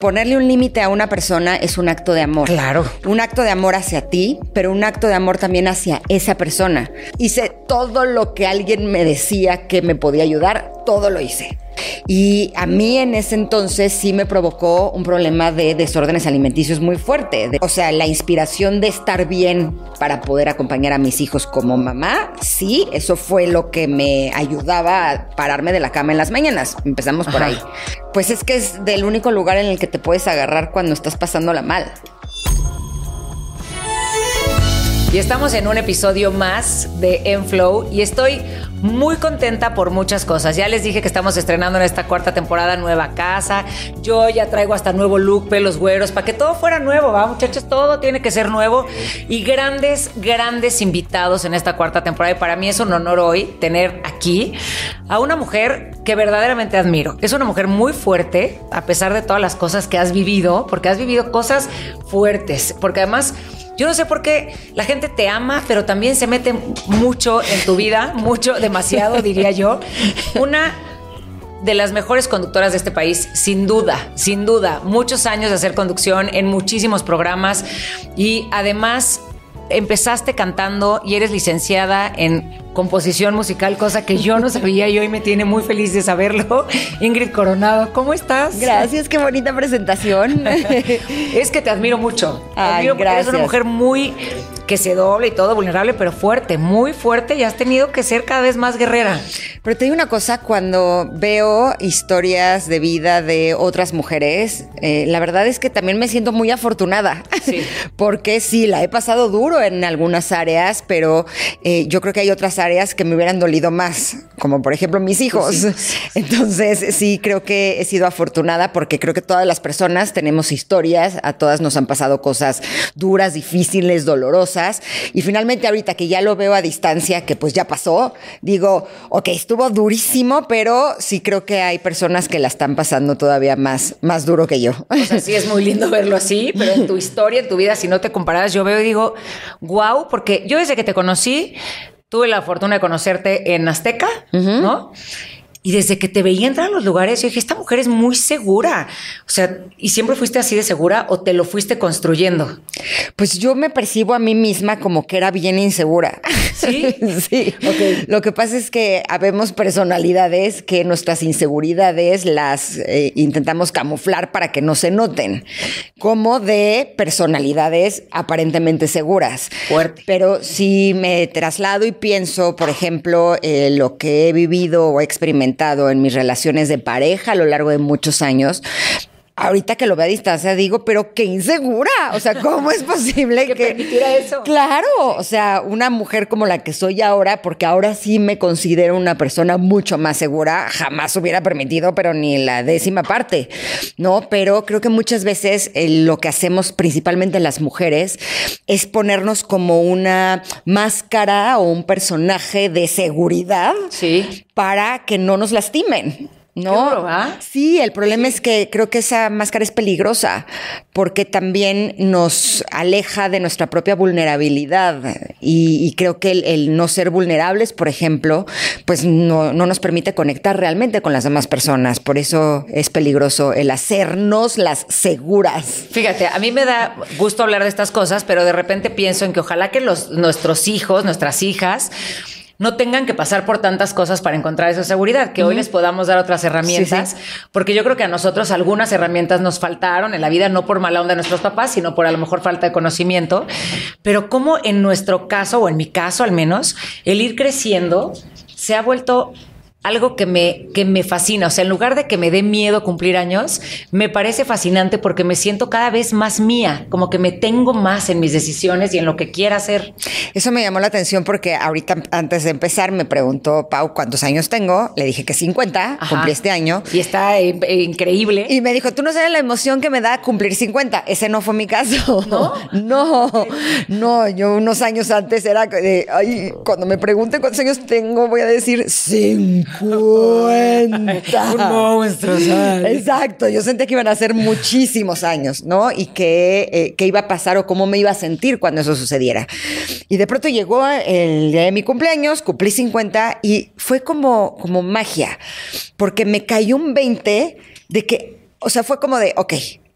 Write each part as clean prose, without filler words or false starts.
ponerle un límite a una persona es un acto de amor. Claro. Un acto de amor hacia ti, pero un acto de amor también hacia esa persona. Hice todo lo que alguien me decía que me podía ayudar, todo lo hice. Y a mí en ese entonces sí me provocó un problema de desórdenes alimenticios muy fuerte. O sea, la inspiración de estar bien para poder acompañar a mis hijos como mamá, sí, eso fue lo que me ayudaba a pararme de la cama en las mañanas. Empezamos por ahí. Pues es que es del único lugar en el que te puedes agarrar cuando estás pasándola mal. Y estamos en un episodio más de Enflow y estoy muy contenta por muchas cosas. Ya les dije que estamos estrenando en esta cuarta temporada nueva casa. Yo ya traigo hasta nuevo look, pelos güeros, para que todo fuera nuevo, ¿va, muchachos? Todo tiene que ser nuevo. Y grandes invitados en esta cuarta temporada. Y para mí es un honor hoy tener aquí a una mujer que verdaderamente admiro. Es una mujer muy fuerte, a pesar de todas las cosas que has vivido, porque has vivido cosas fuertes. Porque además, yo no sé por qué la gente te ama, pero también se mete mucho en tu vida, mucho, demasiado, diría yo. Una de las mejores conductoras de este país, sin duda, muchos años de hacer conducción en muchísimos programas y además empezaste cantando y eres licenciada en composición musical, cosa que yo no sabía y hoy me tiene muy feliz de saberlo. Ingrid Coronado, ¿cómo estás? Gracias, qué bonita presentación. Es que te admiro mucho. Ay, admiro porque gracias. eres una mujer muy que se doble y todo, vulnerable, pero fuerte, muy fuerte y has tenido que ser cada vez más guerrera. Pero te digo una cosa, cuando veo historias de vida de otras mujeres, la verdad es que también me siento muy afortunada. Sí. Porque sí, la he pasado duro en algunas áreas, pero yo creo que hay otras áreas que me hubieran dolido más, como por ejemplo mis hijos. Sí. Entonces sí creo que he sido afortunada porque creo que todas las personas tenemos historias, a todas nos han pasado cosas duras, difíciles, dolorosas, y finalmente ahorita que ya lo veo a distancia, que pues ya pasó, digo, ok, estuvo durísimo, pero sí creo que hay personas que la están pasando todavía más duro que yo. O sea, sí es muy lindo verlo así, pero en tu historia, en tu vida, si no te comparas, yo veo y digo, wow, porque yo desde que te conocí, tuve la fortuna de conocerte en Azteca, ¿no? Y desde que te veía entrar a los lugares, yo dije, esta mujer es muy segura. O sea, ¿y siempre fuiste así de segura o te lo fuiste construyendo? Pues yo me percibo a mí misma como que era bien insegura. ¿Sí? Sí. Okay. Lo que pasa es que habemos personalidades que nuestras inseguridades las intentamos camuflar para que no se noten, como de personalidades aparentemente seguras. Fuerte. Pero si me traslado y pienso, por ejemplo, lo que he vivido o he experimentado en mis relaciones de pareja a lo largo de muchos años, ahorita que lo veo a distancia digo, pero qué insegura, o sea, ¿cómo es posible que permitiera eso? Claro, o sea, una mujer como la que soy ahora, porque ahora sí me considero una persona mucho más segura, jamás hubiera permitido, pero ni la 10ª parte, ¿no? Pero creo que muchas veces lo que hacemos principalmente las mujeres es ponernos como una máscara o un personaje de seguridad, sí, para que no nos lastimen. No, qué duro, ¿ah? Sí, el problema es que creo que esa máscara es peligrosa porque también nos aleja de nuestra propia vulnerabilidad y creo que el no ser vulnerables, por ejemplo, pues no nos permite conectar realmente con las demás personas. Por eso es peligroso el hacernos las seguras. Fíjate, a mí me da gusto hablar de estas cosas, pero de repente pienso en que ojalá que nuestros hijos, nuestras hijas, no tengan que pasar por tantas cosas para encontrar esa seguridad, que hoy les podamos dar otras herramientas, porque yo creo que a nosotros algunas herramientas nos faltaron en la vida, no por mala onda de nuestros papás, sino por a lo mejor falta de conocimiento, pero como en nuestro caso, o en mi caso al menos, el ir creciendo se ha vuelto algo que me fascina. O sea, en lugar de que me dé miedo cumplir años, me parece fascinante porque me siento cada vez más mía, como que me tengo más en mis decisiones y en lo que quiera hacer. Eso me llamó la atención porque ahorita, antes de empezar, me preguntó Pau cuántos años tengo. Le dije que 50, Ajá. Cumplí este año. Y está increíble. Y me dijo, tú no sabes la emoción que me da cumplir 50. Ese no fue mi caso. No, yo unos años antes era de, ay, cuando me pregunten cuántos años tengo, voy a decir 50. Un monstruo, ¿sabes? Exacto, yo sentía que iban a ser muchísimos años, ¿no? Y que iba a pasar o cómo me iba a sentir cuando eso sucediera. Y de pronto llegó el día de mi cumpleaños, cumplí 50 y fue como magia, porque me cayó un 20 de que, o sea, fue como de, ok,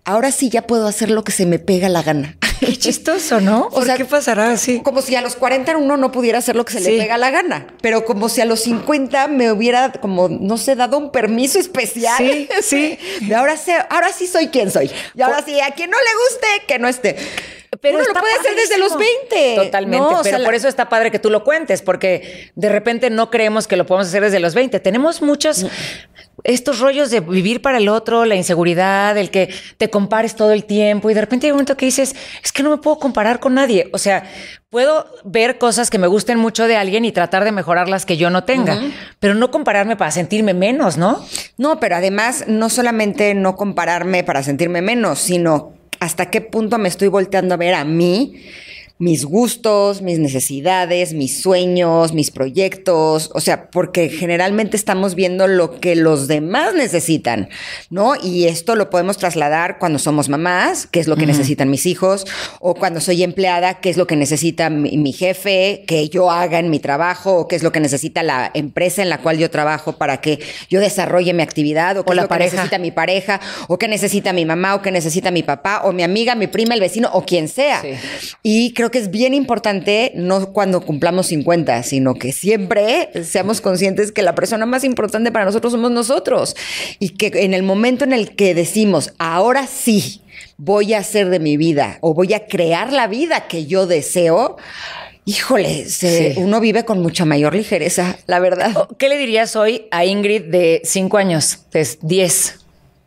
ahora sí ya puedo hacer lo que se me pega la gana. Qué chistoso, ¿no? O sea, ¿qué pasará así? Como si a los 40 uno no pudiera hacer lo que se le pega la gana, pero como si a los 50 me hubiera, como, no sé, dado un permiso especial. Sí, sí. De ahora sí soy quien soy. Y ahora sí, a quien no le guste, que no esté. Pero uno lo puede hacer desde los 20. Totalmente, No, pero por eso está padre que tú lo cuentes, porque de repente no creemos que lo podemos hacer desde los 20. Tenemos muchos estos rollos de vivir para el otro, la inseguridad, el que te compares todo el tiempo y de repente hay un momento que dices, es que no me puedo comparar con nadie. O sea, puedo ver cosas que me gusten mucho de alguien y tratar de mejorar las que yo no tenga, pero no compararme para sentirme menos, ¿no? No, pero además no solamente no compararme para sentirme menos, sino hasta qué punto me estoy volteando a ver a mí, mis gustos, mis necesidades, mis sueños, mis proyectos, o sea, porque generalmente estamos viendo lo que los demás necesitan, ¿no? Y esto lo podemos trasladar cuando somos mamás, qué es lo que necesitan mis hijos, o cuando soy empleada, qué es lo que necesita mi jefe, que yo haga en mi trabajo, o qué es lo que necesita la empresa en la cual yo trabajo para que yo desarrolle mi actividad, o qué es lo que necesita mi pareja, o qué necesita mi mamá, o qué necesita mi papá, o mi amiga, mi prima, el vecino, o quien sea. Sí. Y creo que es bien importante, no cuando cumplamos 50, sino que siempre seamos conscientes que la persona más importante para nosotros somos nosotros. Y que en el momento en el que decimos, ahora sí, voy a hacer de mi vida o voy a crear la vida que yo deseo, híjole, uno vive con mucha mayor ligereza, la verdad. ¿Qué le dirías hoy a Ingrid de 5 años, de 10?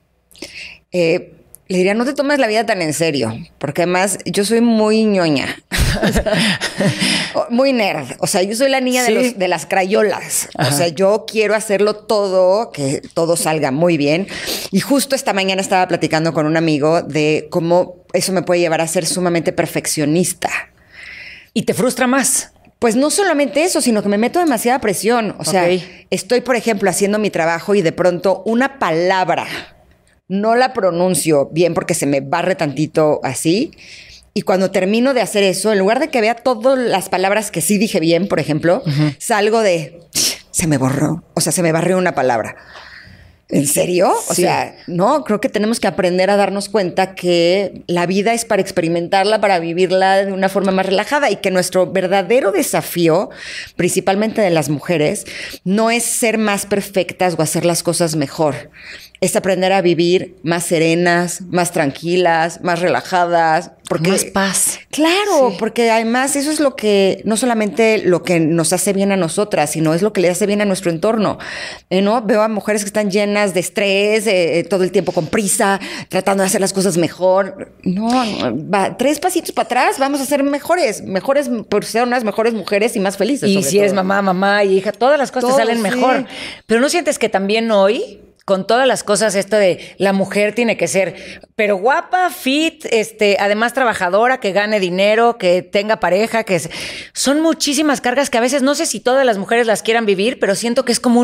Le diría, no te tomes la vida tan en serio, porque además yo soy muy ñoña, muy nerd. O sea, yo soy la niña de las crayolas. Ajá. O sea, yo quiero hacerlo todo, que todo salga muy bien. Y justo esta mañana estaba platicando con un amigo de cómo eso me puede llevar a ser sumamente perfeccionista. ¿Y te frustra más? Pues no solamente eso, sino que me meto demasiada presión. O sea, estoy, por ejemplo, haciendo mi trabajo y de pronto una palabra no la pronuncio bien porque se me barre tantito así. Y cuando termino de hacer eso, en lugar de que vea todas las palabras que sí dije bien, por ejemplo, salgo de, se me borró. O sea, se me barrió una palabra. ¿En serio? O sea, no, creo que tenemos que aprender a darnos cuenta que la vida es para experimentarla, para vivirla de una forma más relajada y que nuestro verdadero desafío, principalmente de las mujeres, no es ser más perfectas o hacer las cosas mejor. Es aprender a vivir más serenas, más tranquilas, más relajadas. Porque, más paz. Claro, porque además eso es lo que, no solamente lo que nos hace bien a nosotras, sino es lo que le hace bien a nuestro entorno. ¿No? Veo a mujeres que están llenas de estrés, todo el tiempo con prisa, tratando de hacer las cosas mejor. No, 3 pasitos para atrás, vamos a ser mejores personas, mejores mujeres y más felices. Y si eres mamá y hija, todas las cosas te salen mejor. Pero ¿no sientes que también hoy, con todas las cosas, esto de la mujer tiene que ser, pero guapa, fit, además trabajadora, que gane dinero, que tenga pareja, son muchísimas cargas que a veces no sé si todas las mujeres las quieran vivir, pero siento que es como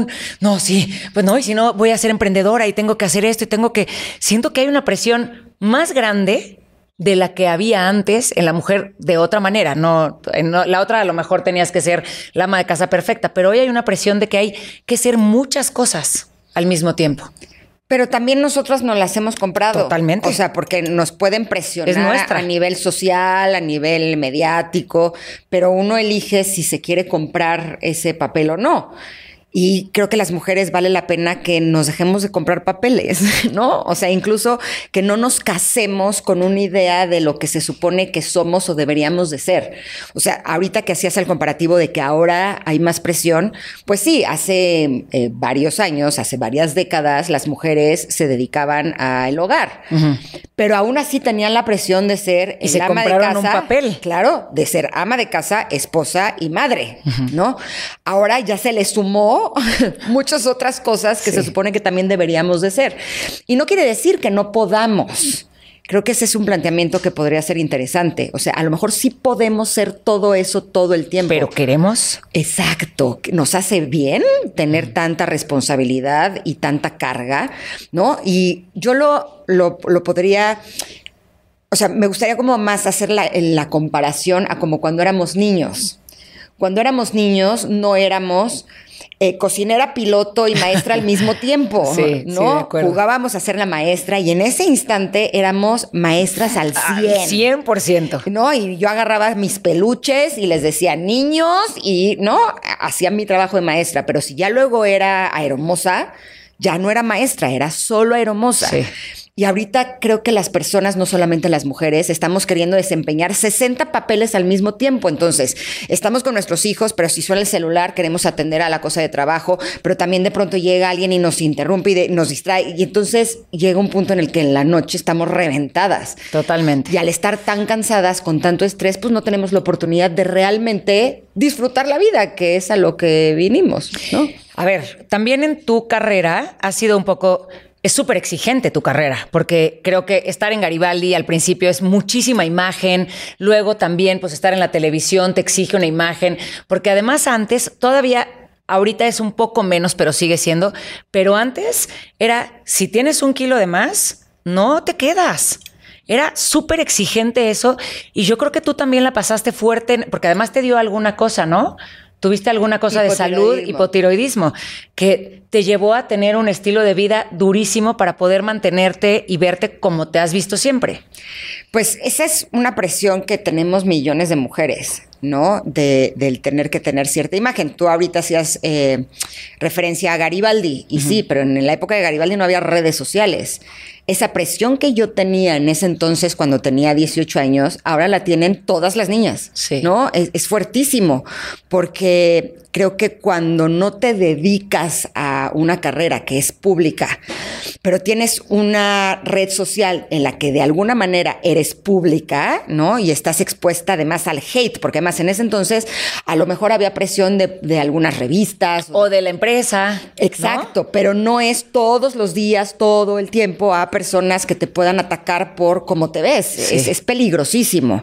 y si no voy a ser emprendedora y tengo que hacer esto y siento que hay una presión más grande de la que había antes en la mujer de otra manera. No, la otra a lo mejor tenías que ser la ama de casa perfecta, pero hoy hay una presión de que hay que ser muchas cosas al mismo tiempo. Pero también nosotras nos las hemos comprado. Totalmente. O sea, porque nos pueden presionar a nivel social, a nivel mediático, pero uno elige si se quiere comprar ese papel o no. Y creo que las mujeres vale la pena que nos dejemos de comprar papeles, ¿no? O sea, incluso que no nos casemos con una idea de lo que se supone que somos o deberíamos de ser. O sea, ahorita que hacías el comparativo de que ahora hay más presión, pues sí, hace varios años, hace varias décadas, las mujeres se dedicaban al hogar. Pero aún así tenían la presión de ser el ama de casa. Un papel. Claro, de ser ama de casa, esposa y madre, ¿no? Ahora ya se le sumó muchas otras cosas que se supone que también deberíamos de ser. Y no quiere decir que no podamos. Creo que ese es un planteamiento que podría ser interesante. O sea, a lo mejor sí podemos ser todo eso todo el tiempo. ¿Pero queremos? Exacto. Nos hace bien tener tanta responsabilidad y tanta carga, ¿no? Y yo lo podría... O sea, me gustaría como más hacer la comparación a como cuando éramos niños. Cuando éramos niños no éramos cocinera, piloto y maestra al mismo tiempo, sí, ¿no? Sí, de acuerdo. Jugábamos a ser la maestra y en ese instante éramos maestras al 100. 100%. ¿No? Y yo agarraba mis peluches y les decía niños y, ¿no? Hacía mi trabajo de maestra, pero si ya luego era aeromoza, ya no era maestra, era solo aeromoza. Sí. Y ahorita creo que las personas, no solamente las mujeres, estamos queriendo desempeñar 60 papeles al mismo tiempo. Entonces, estamos con nuestros hijos, pero si suena el celular, queremos atender a la cosa de trabajo, pero también de pronto llega alguien y nos interrumpe y nos distrae. Y entonces llega un punto en el que en la noche estamos reventadas. Totalmente. Y al estar tan cansadas, con tanto estrés, pues no tenemos la oportunidad de realmente disfrutar la vida, que es a lo que vinimos, ¿no? A ver, también en tu carrera ha sido un poco... Es súper exigente tu carrera, porque creo que estar en Garibaldi al principio es muchísima imagen, luego también pues estar en la televisión te exige una imagen, porque además antes, todavía ahorita es un poco menos, pero sigue siendo, pero antes era, si tienes 1 kilo de más, no te quedas. Era súper exigente eso y yo creo que tú también la pasaste fuerte, porque además te dio alguna cosa, ¿no? ¿Tuviste alguna cosa de salud, hipotiroidismo, que te llevó a tener un estilo de vida durísimo para poder mantenerte y verte como te has visto siempre? Pues esa es una presión que tenemos millones de mujeres, ¿no? Del tener que tener cierta imagen. Tú ahorita hacías referencia a Garibaldi, y sí, pero en la época de Garibaldi no había redes sociales. Esa presión que yo tenía en ese entonces cuando tenía 18 años, ahora la tienen todas las niñas, sí. ¿no? Es fuertísimo, porque creo que cuando no te dedicas a una carrera que es pública, pero tienes una red social en la que de alguna manera eres pública, ¿no? Y estás expuesta además al hate, porque además en ese entonces a lo mejor había presión de algunas revistas. O de la empresa. Exacto, ¿no? Pero no es todos los días, todo el tiempo a personas que te puedan atacar por cómo te ves. Sí. Es peligrosísimo.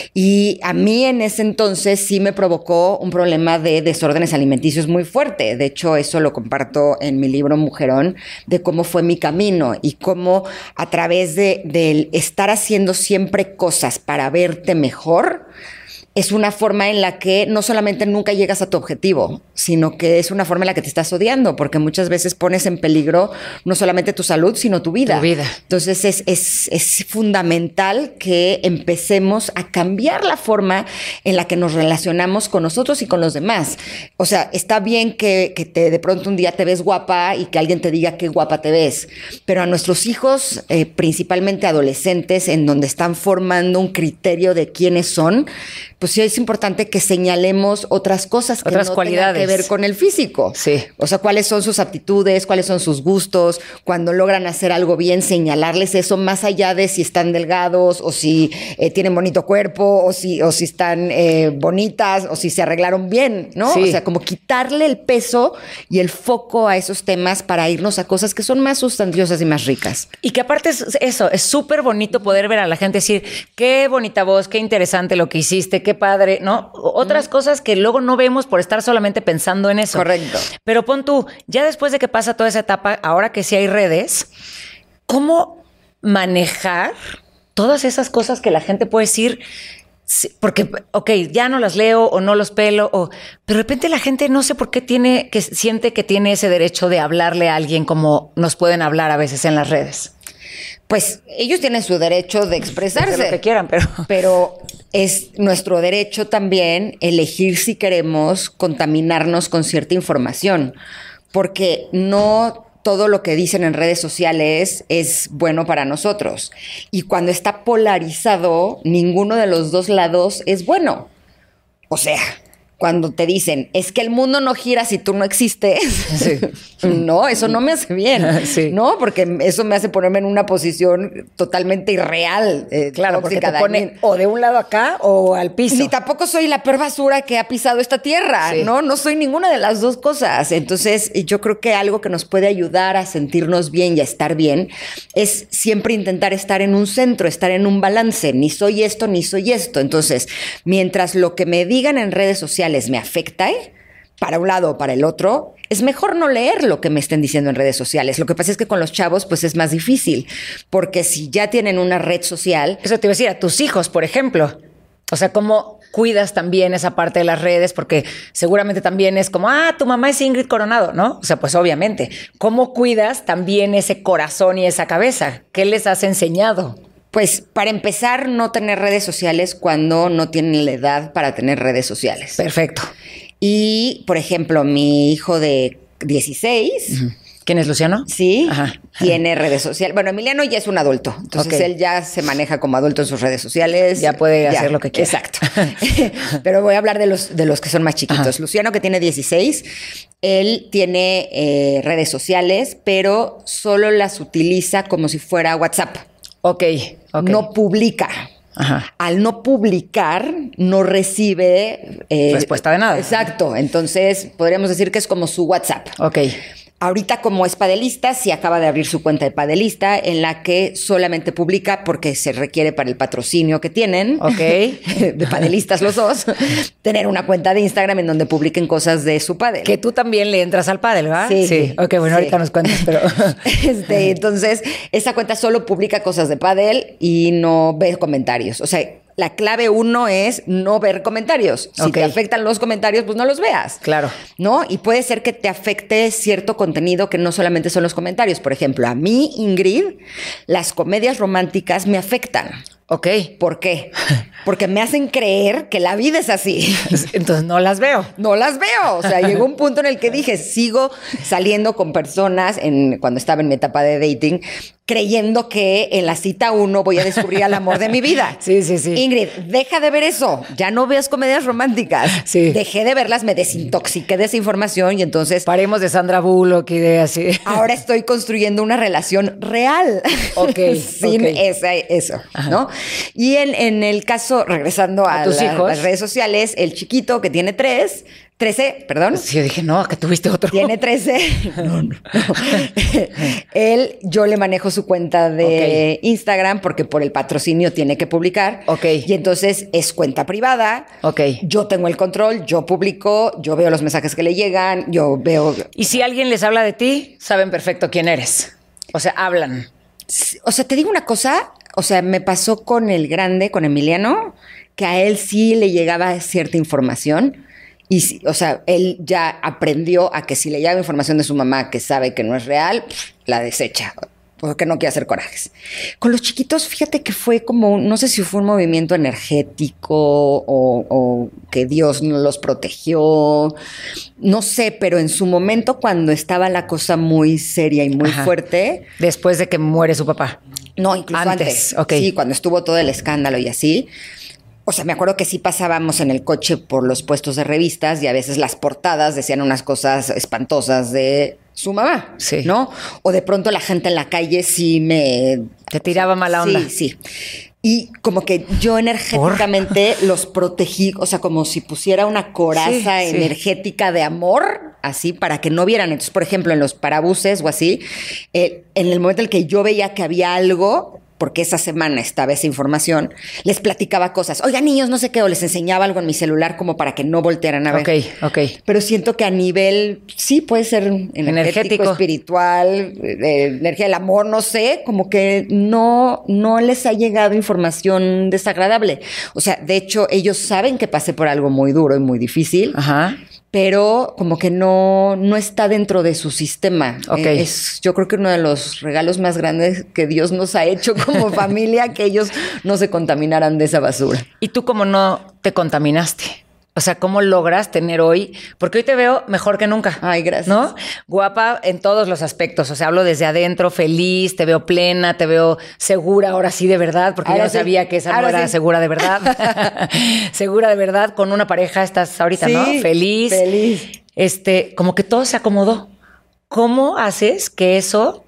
Y a mí en ese entonces sí me provocó un problema de desórdenes alimenticios muy fuerte. De hecho, eso lo comparto en mi libro Mujerón, de cómo fue mi camino y cómo a través de estar haciendo siempre cosas para verte mejor, es una forma en la que no solamente nunca llegas a tu objetivo, sino que es una forma en la que te estás odiando, porque muchas veces pones en peligro no solamente tu salud, sino tu vida. Tu vida. Entonces es fundamental que empecemos a cambiar la forma en la que nos relacionamos con nosotros y con los demás. O sea, está bien que de pronto un día te ves guapa y que alguien te diga qué guapa te ves, pero a nuestros hijos, principalmente adolescentes, en donde están formando un criterio de quiénes son, pues sí es importante que señalemos otras cosas que no tengan que ver con el físico. Sí. O sea, cuáles son sus aptitudes, cuáles son sus gustos, cuando logran hacer algo bien, señalarles eso más allá de si están delgados o si tienen bonito cuerpo o si están bonitas o si se arreglaron bien, ¿no? Sí. O sea, como quitarle el peso y el foco a esos temas para irnos a cosas que son más sustanciosas y más ricas. Y que aparte es eso, es súper bonito poder ver a la gente decir, qué bonita voz, qué interesante lo que hiciste, qué padre, ¿no? Otras cosas que luego no vemos por estar solamente pensando en eso. Correcto. Pero pon tú, ya después de que pasa toda esa etapa, ahora que sí hay redes, ¿cómo manejar todas esas cosas que la gente puede decir? Porque, ok, ya no las leo o no los pelo, pero de repente la gente no sé por qué siente que tiene ese derecho de hablarle a alguien como nos pueden hablar a veces en las redes. Pues ellos tienen su derecho de expresarse. De lo que quieran, pero es nuestro derecho también elegir si queremos contaminarnos con cierta información, porque no todo lo que dicen en redes sociales es bueno para nosotros. Y cuando está polarizado, ninguno de los dos lados es bueno. O sea, cuando te dicen, es que el mundo no gira si tú no existes, sí. No, eso no me hace bien, sí. ¿No? Porque eso me hace ponerme en una posición totalmente irreal. Claro, porque te pone o de un lado acá o al piso. Ni tampoco soy la peor basura que ha pisado esta tierra, sí. ¿No? No soy ninguna de las dos cosas. Entonces, yo creo que algo que nos puede ayudar a sentirnos bien y a estar bien es siempre intentar estar en un centro, estar en un balance. Ni soy esto, ni soy esto. Entonces, mientras lo que me digan en redes sociales me afecta, para un lado o para el otro, es mejor no leer lo que me estén diciendo en redes sociales. Lo que pasa es que con los chavos pues es más difícil, porque si ya tienen una red social... Eso te iba a decir, a tus hijos, por ejemplo. O sea, ¿cómo cuidas también esa parte de las redes? Porque seguramente también es como, tu mamá es Ingrid Coronado, ¿no? O sea, pues obviamente. ¿Cómo cuidas también ese corazón y esa cabeza? ¿Qué les has enseñado? Pues para empezar, no tener redes sociales cuando no tienen la edad para tener redes sociales. Perfecto. Y, por ejemplo, mi hijo de 16... ¿Quién es Luciano? Sí, tiene redes sociales. Bueno, Emiliano ya es un adulto, entonces él ya se maneja como adulto en sus redes sociales. Ya puede hacer lo que quiera. Exacto. Pero voy a hablar de los que son más chiquitos. Luciano, que tiene 16, él tiene redes sociales, pero solo las utiliza como si fuera WhatsApp. Ok. No publica. Ajá. Al no publicar, no recibe... respuesta de nada. Exacto. Entonces, podríamos decir que es como su WhatsApp. Ok. Ahorita, como es padelista, sí acaba de abrir su cuenta de padelista, en la que solamente publica porque se requiere para el patrocinio que tienen. Ok. De padelistas los dos. Tener una cuenta de Instagram en donde publiquen cosas de su pádel. Que tú también le entras al pádel, ¿verdad? Sí. Ok, bueno, ahorita nos cuentas, pero... Entonces, esa cuenta solo publica cosas de pádel y no ve comentarios. O sea, la clave 1 es no ver comentarios. Si te afectan los comentarios, pues no los veas. Claro. ¿No? Y puede ser que te afecte cierto contenido que no solamente son los comentarios. Por ejemplo, a mí, Ingrid, las comedias románticas me afectan. Ok. ¿Por qué? Porque me hacen creer que la vida es así. Entonces no las veo. No las veo. O sea, llegó un punto en el que dije, sigo saliendo con personas cuando estaba en mi etapa de dating, creyendo que en la cita 1 voy a descubrir al amor de mi vida. Sí. Ingrid, deja de ver eso. Ya no veas comedias románticas. Sí. Dejé de verlas, me desintoxiqué de esa información y entonces... Paremos de Sandra Bullock y de así. Ahora estoy construyendo una relación real. Ok. Sin eso, ¿no? Y en el caso, regresando a tus hijos, las redes sociales, el chiquito que tiene 13, perdón. Sí, yo dije, no, que tuviste otro. Tiene 13. No. Yo le manejo su cuenta de Instagram porque por el patrocinio tiene que publicar. Ok. Y entonces es cuenta privada. Ok. Yo tengo el control, yo publico, yo veo los mensajes que le llegan, yo veo... Y si alguien les habla de ti, saben perfecto quién eres. O sea, hablan. O sea, te digo una cosa, o sea, me pasó con el grande, con Emiliano, que a él sí le llegaba cierta información. Y, o sea, él ya aprendió a que si le llega información de su mamá que sabe que no es real, la desecha, porque no quiere hacer corajes. Con los chiquitos, fíjate que fue como, no sé si fue un movimiento energético o que Dios los protegió, no sé, pero en su momento cuando estaba la cosa muy seria y muy fuerte. Después de que muere su papá. No, incluso antes. Okay. Sí, cuando estuvo todo el escándalo y así. O sea, me acuerdo que sí pasábamos en el coche por los puestos de revistas y a veces las portadas decían unas cosas espantosas de su mamá, sí, ¿no? O de pronto la gente en la calle sí te tiraba mala onda. Sí. Y como que yo energéticamente los protegí, o sea, como si pusiera una coraza energética de amor, así, para que no vieran. Entonces, por ejemplo, en los parabuses o así, en el momento en el que yo veía que había algo, porque esa semana estaba esa información, les platicaba cosas. Oiga, niños, no sé qué, o les enseñaba algo en mi celular como para que no voltearan a ver. Ok. Pero siento que a nivel, sí, puede ser energético, espiritual, energía del amor, no sé, como que no les ha llegado información desagradable. O sea, de hecho, ellos saben que pasé por algo muy duro y muy difícil. Ajá. Pero como que no está dentro de su sistema. Es, yo creo que uno de los regalos más grandes que Dios nos ha hecho como familia, que ellos no se contaminaran de esa basura. ¿Y tú cómo no te contaminaste? O sea, ¿cómo logras tener hoy? Porque hoy te veo mejor que nunca. Ay, gracias. ¿No? Guapa en todos los aspectos. O sea, hablo desde adentro, feliz, te veo plena, te veo segura, ahora sí de verdad, porque yo no sabía que esa no era segura de verdad. Segura de verdad, con una pareja estás ahorita, ¿no? Feliz. Como que todo se acomodó. ¿Cómo haces que eso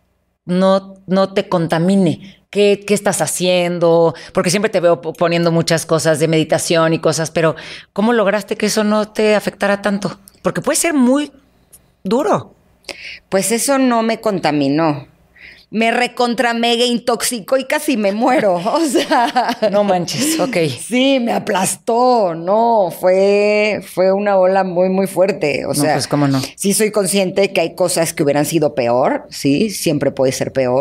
no te contamine? ¿Qué estás haciendo? Porque siempre te veo poniendo muchas cosas de meditación y cosas, pero ¿cómo lograste que eso no te afectara tanto? Porque puede ser muy duro. Pues eso no me contaminó. Me recontra mega intoxicó y casi me muero. O sea. No manches, ok. Sí, me aplastó. No, fue una ola muy, muy fuerte. O sea, pues cómo no. Sí soy consciente que hay cosas que hubieran sido peor. Sí, siempre puede ser peor.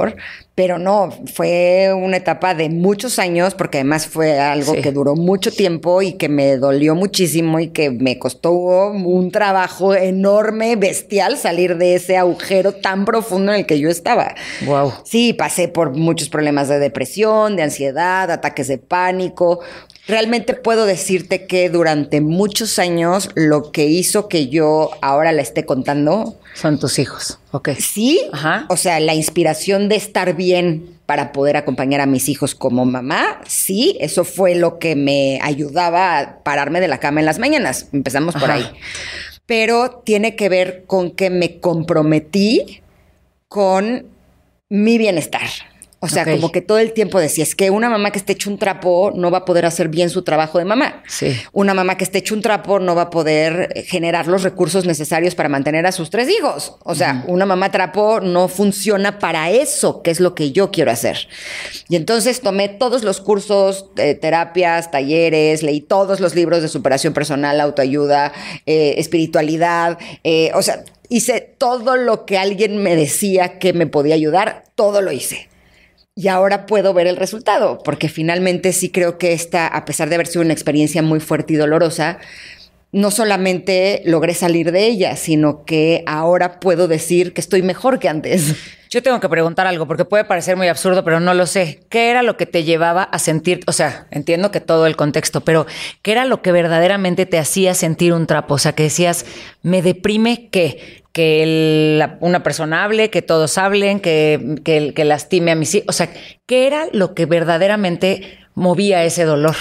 Pero no, fue una etapa de muchos años, porque además fue algo que duró mucho tiempo y que me dolió muchísimo y que me costó un trabajo enorme, bestial, salir de ese agujero tan profundo en el que yo estaba. Wow. Sí, pasé por muchos problemas de depresión, de ansiedad, ataques de pánico. Realmente puedo decirte que durante muchos años lo que hizo que yo ahora la esté contando... Son tus hijos, ok. Sí, ajá. O sea, la inspiración de estar bien para poder acompañar a mis hijos como mamá, sí, eso fue lo que me ayudaba a pararme de la cama en las mañanas. Empezamos por ahí. Pero tiene que ver con que me comprometí con mi bienestar. O sea, como que todo el tiempo decía, es que una mamá que esté hecho un trapo no va a poder hacer bien su trabajo de mamá. Sí. Una mamá que esté hecho un trapo no va a poder generar los recursos necesarios para mantener a sus 3 hijos. O sea, una mamá trapo no funciona para eso, que es lo que yo quiero hacer. Y entonces tomé todos los cursos, terapias, talleres, leí todos los libros de superación personal, autoayuda, espiritualidad, o sea, hice todo lo que alguien me decía que me podía ayudar, todo lo hice. Y ahora puedo ver el resultado, porque finalmente sí creo que esta, a pesar de haber sido una experiencia muy fuerte y dolorosa, no solamente logré salir de ella, sino que ahora puedo decir que estoy mejor que antes. Yo tengo que preguntar algo, porque puede parecer muy absurdo, pero no lo sé. ¿Qué era lo que te llevaba a sentir? O sea, entiendo que todo el contexto, pero ¿qué era lo que verdaderamente te hacía sentir un trapo? O sea, que decías, me deprime ¿qué? Que una persona hable, que todos hablen, que lastime a mis hijos. O sea, ¿qué era lo que verdaderamente movía ese dolor?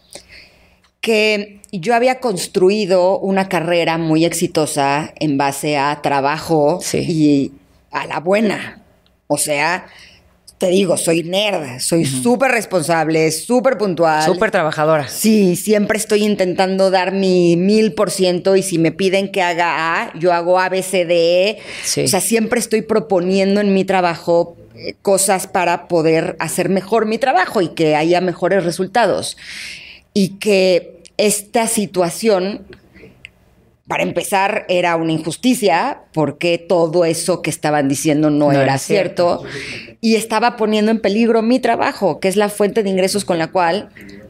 Que yo había construido una carrera muy exitosa en base a trabajo y a la buena. O sea, te digo, soy nerd, soy súper responsable, súper puntual. Súper trabajadora. Sí, siempre estoy intentando dar mi 1000% y si me piden que haga A, yo hago A, B, C, D, E. Sí. O sea, siempre estoy proponiendo en mi trabajo cosas para poder hacer mejor mi trabajo y que haya mejores resultados. Y que esta situación, para empezar, era una injusticia porque todo eso que estaban diciendo no era cierto y estaba poniendo en peligro mi trabajo, que es la fuente de ingresos con la cual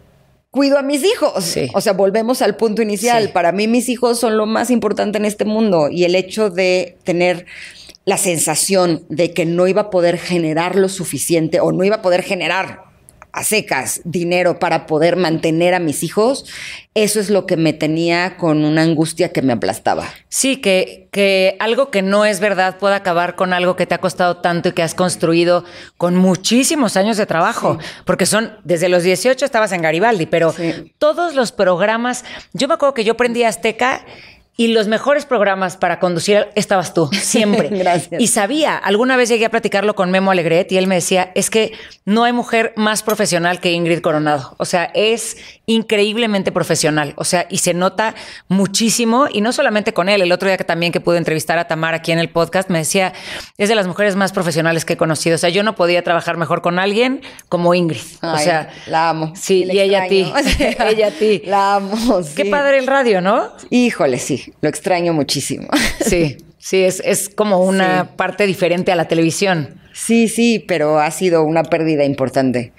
cuido a mis hijos. Sí. O sea, volvemos al punto inicial. Sí. Para mí mis hijos son lo más importante en este mundo y el hecho de tener la sensación de que no iba a poder generar lo suficiente o no iba a poder generar a secas dinero para poder mantener a mis hijos, eso es lo que me tenía con una angustia que me aplastaba. Sí, que algo que no es verdad pueda acabar con algo que te ha costado tanto y que has construido con muchísimos años de trabajo, porque desde los 18 estabas en Garibaldi, pero todos los programas, yo me acuerdo que yo prendí Azteca y los mejores programas para conducir estabas tú, siempre. Gracias. Y sabía, alguna vez llegué a platicarlo con Memo Alegret y él me decía, es que no hay mujer más profesional que Ingrid Coronado. O sea, es increíblemente profesional. O sea, y se nota muchísimo, y no solamente con él. El otro día que pude entrevistar a Tamara aquí en el podcast, me decía, es de las mujeres más profesionales que he conocido. O sea, yo no podía trabajar mejor con alguien como Ingrid. Ay, o sea, la amo. Sí, y ella a ti. Ella a ti. La amo, sí. Qué padre el radio, ¿no? Híjole, sí. Lo extraño muchísimo. Sí, es como una parte diferente a la televisión. Sí, pero ha sido una pérdida importante.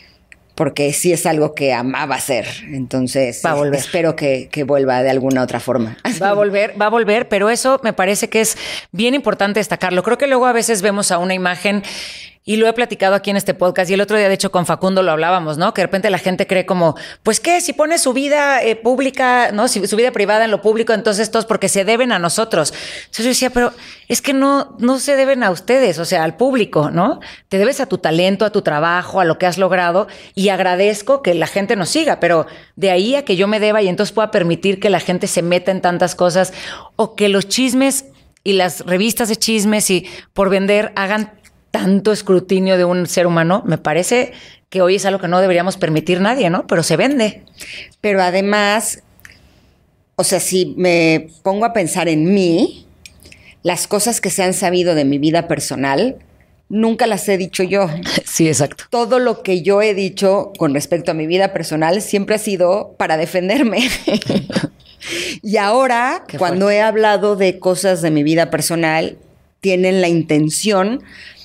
Porque sí es algo que amaba hacer. Entonces, va a volver. Espero que vuelva de alguna otra forma. Va a volver, pero eso me parece que es bien importante destacarlo. Creo que luego a veces vemos a una imagen, y lo he platicado aquí en este podcast, y el otro día, de hecho, con Facundo lo hablábamos, ¿no? Que de repente la gente cree como, pues, ¿qué? Si pone su vida pública, ¿no? Si su vida privada en lo público, entonces todos porque se deben a nosotros. Entonces yo decía, pero es que no se deben a ustedes, o sea, al público, ¿no? Te debes a tu talento, a tu trabajo, a lo que has logrado, y agradezco que la gente nos siga, pero de ahí a que yo me deba y entonces pueda permitir que la gente se meta en tantas cosas, o que los chismes y las revistas de chismes y por vender hagan tanto escrutinio de un ser humano, me parece que hoy es algo que no deberíamos permitir nadie, ¿no? Pero se vende. Pero además, o sea, si me pongo a pensar en mí, las cosas que se han sabido de mi vida personal, nunca las he dicho yo. Sí, exacto. Todo lo que yo he dicho con respecto a mi vida personal siempre ha sido para defenderme. Y ahora, cuando he hablado de cosas de mi vida personal, tienen la intención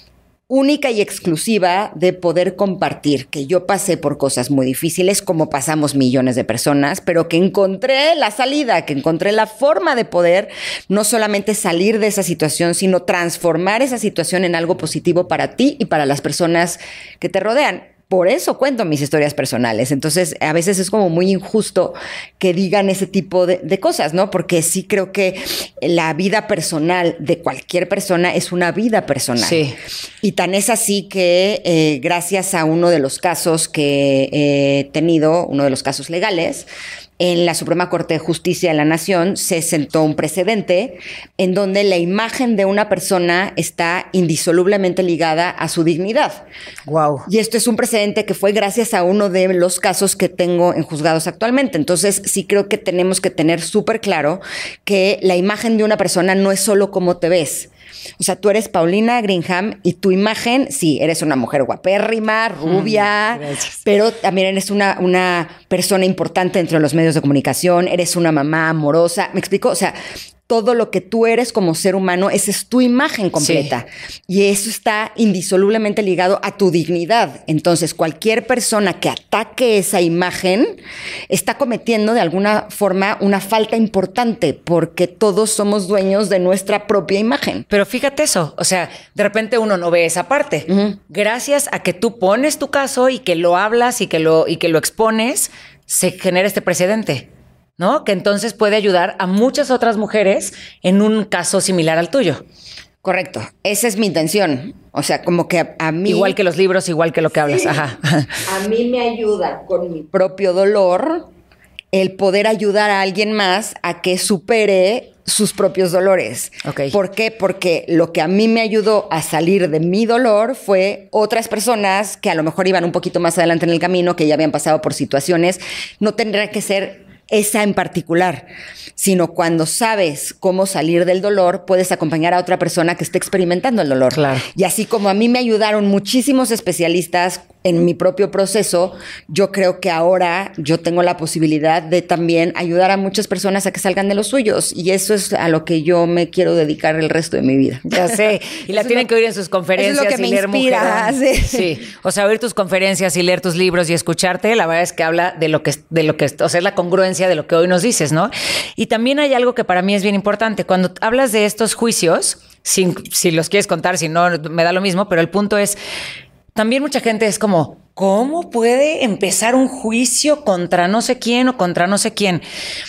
única y exclusiva de poder compartir que yo pasé por cosas muy difíciles, como pasamos millones de personas, pero que encontré la salida, que encontré la forma de poder no solamente salir de esa situación, sino transformar esa situación en algo positivo para ti y para las personas que te rodean. Por eso cuento mis historias personales. Entonces, a veces es como muy injusto que digan ese tipo de cosas, ¿no? Porque sí creo que la vida personal de cualquier persona es una vida personal. Sí. Y tan es así que gracias a uno de los casos que he tenido, uno de los casos legales, en la Suprema Corte de Justicia de la Nación se sentó un precedente en donde la imagen de una persona está indisolublemente ligada a su dignidad. Wow. Y esto es un precedente que fue gracias a uno de los casos que tengo en juzgados actualmente. Entonces, sí creo que tenemos que tener súper claro que la imagen de una persona no es solo cómo te ves. O sea, tú eres Paulina Greenham y tu imagen, sí, eres una mujer guapérrima, rubia, pero también eres una persona importante dentro de los medios de comunicación, eres una mamá amorosa. ¿Me explico? O sea, todo lo que tú eres como ser humano, esa es tu imagen completa. Sí. Y eso está indisolublemente ligado a tu dignidad. Entonces, cualquier persona que ataque esa imagen está cometiendo de alguna forma una falta importante, porque todos somos dueños de nuestra propia imagen. Pero fíjate eso, o sea, de repente uno no ve esa parte. Gracias a que tú pones tu caso y que lo hablas y que lo expones, se genera este precedente, ¿no? Que entonces puede ayudar a muchas otras mujeres en un caso similar al tuyo. Correcto. Esa es mi intención. O sea, como que a mí... Igual que los libros, igual que lo que hablas. Sí. Ajá. A mí me ayuda con mi propio dolor el poder ayudar a alguien más a que supere sus propios dolores. Okay. ¿Por qué? Porque lo que a mí me ayudó a salir de mi dolor fue otras personas que a lo mejor iban un poquito más adelante en el camino, que ya habían pasado por situaciones. No tendría que ser esa en particular, sino cuando sabes cómo salir del dolor, puedes acompañar a otra persona que esté experimentando el dolor. Claro. Y así como a mí me ayudaron muchísimos especialistas en mi propio proceso, yo creo que ahora yo tengo la posibilidad de también ayudar a muchas personas a que salgan de los suyos. Y eso es a lo que yo me quiero dedicar el resto de mi vida. Ya sé. Y la tienen que oír en sus conferencias eso es lo que y me leer inspira, Mujerón. sí. Sí. O sea, oír tus conferencias y leer tus libros y escucharte, la verdad es que habla de lo que, o sea, es la congruencia de lo que hoy nos dices, ¿no? Y también hay algo que para mí es bien importante. Cuando hablas de estos juicios, si los quieres contar, si no, me da lo mismo, pero el punto es, también mucha gente es como, ¿cómo puede empezar un juicio contra no sé quién o contra no sé quién?